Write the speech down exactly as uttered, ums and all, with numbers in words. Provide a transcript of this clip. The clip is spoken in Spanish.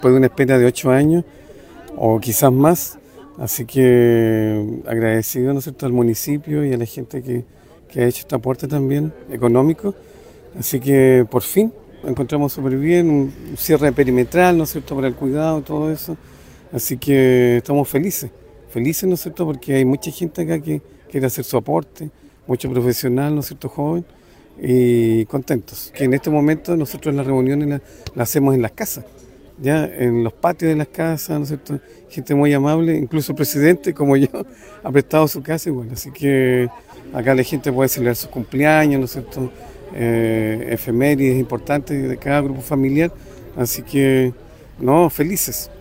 Después de una espera de ocho años o quizás más, así que agradecido, ¿no es cierto?, al municipio y a la gente que, que ha hecho este aporte también económico. Así que por fin lo encontramos súper bien, un cierre perimetral, ¿no es cierto?, para el cuidado y todo eso. Así que estamos felices, felices, ¿no es cierto?, porque hay mucha gente acá que quiere hacer su aporte, mucho profesional, ¿no es cierto?, joven, y contentos. Que en este momento nosotros las reuniones las, las hacemos en las casas, ya en los patios de las casas, ¿no es cierto?, gente muy amable, incluso el presidente, como yo, ha prestado su casa igual. Así que acá la gente puede celebrar sus cumpleaños, ¿no es cierto?, eh, efemérides importantes de cada grupo familiar. Así que, no, felices.